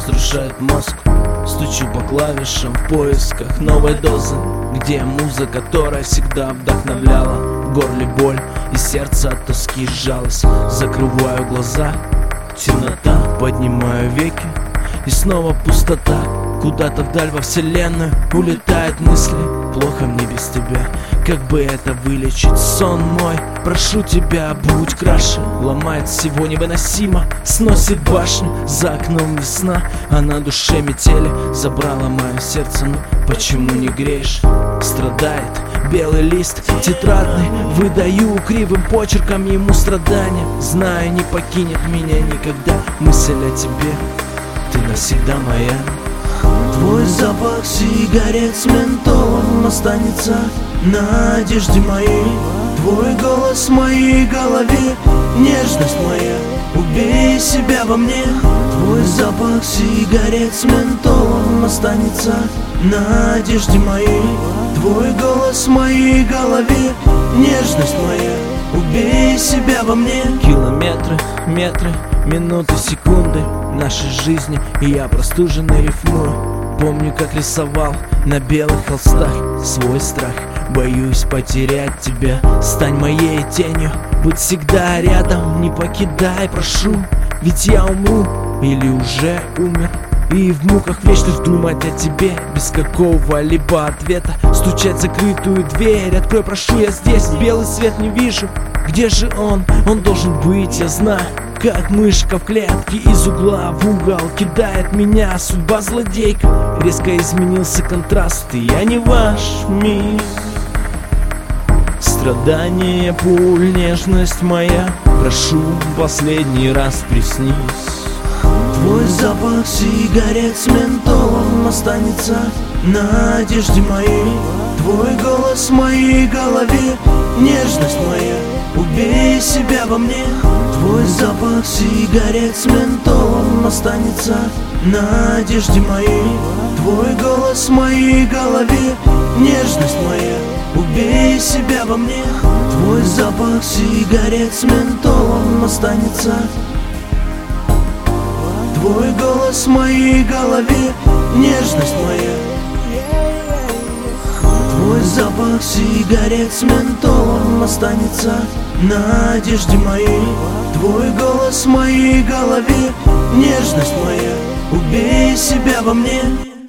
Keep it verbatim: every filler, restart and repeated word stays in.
разрушает мозг. Стучу по клавишам в поисках новой дозы, где муза, которая всегда вдохновляла. В горле боль и сердце от тоски сжалось. Закрываю глаза, темнота, поднимаю веки, и снова пустота. Куда-то вдаль во вселенную улетают мысли. Плохо мне без тебя, как бы это вылечить? Сон мой, прошу тебя, будь краше. Ломает всего невыносимо, сносит башню. За окном весна, а на душе метели. Забрала мое сердце, ну почему не греешь? Страдает белый лист тетрадный, выдаю кривым почерком ему страдания. Знаю, не покинет меня никогда мысль о тебе, ты навсегда моя. Твой запах сигарет с ментолом останется на одежде моей. Твой голос в моей голове, нежность моя, убей себя во мне. Твой запах сигарет с ментолом останется на одежде моей. Твой голос в моей голове, нежность моя, убей себя во мне. Километры, метры, минуты, секунды нашей жизни, и я простуженно рифмую. Помню, как рисовал на белых холстах свой страх. Боюсь потерять тебя, стань моей тенью, будь всегда рядом, не покидай, прошу. Ведь я умру или уже умер, и в муках вечных думать о тебе без какого-либо ответа. Стучать в закрытую дверь, открой, прошу, я здесь. Белый свет не вижу, где же он? Он должен быть, я знаю. Как мышка в клетке, из угла в угол кидает меня судьба злодейка. Резко изменился контраст, и я не ваш мир. Страдание, пуль, нежность моя, прошу, последний раз приснись. Твой запах сигарет с ментолом останется на одежде моей. Твой голос в моей голове, нежность моя, убей себя во мне. Твой запах сигарет с ментолом останется на одежде моей. Твой голос в моей голове, нежность моя, убей себя во мне. Твой запах сигарет с ментолом останется. Твой голос в моей голове, нежность моя. Твой запах сигарет с ментолом останется на одежде моей. Твой голос в моей голове, нежность моя, убей себя во мне.